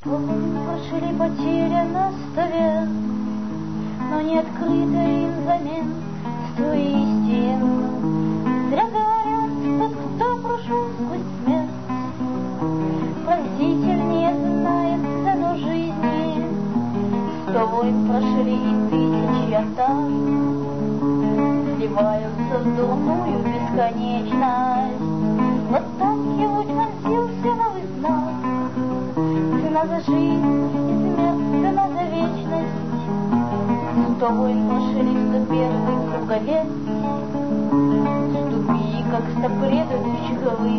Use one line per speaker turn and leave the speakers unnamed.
Прошли потеряно 100 лет, но не открыто им взамен 100 истин. Зря говорят, тот, кто прошел сквозь смерть, пронзительнее знает цену жизни. 100 войн прошли и 1000 атак, сливаются в дурную бесконечность. Вот так его вонзился новый знак. Цена за жизнь и смерть, цена за вечность. 100 войн прошли в 101-й круговец. Ступи, как 100 предыдущих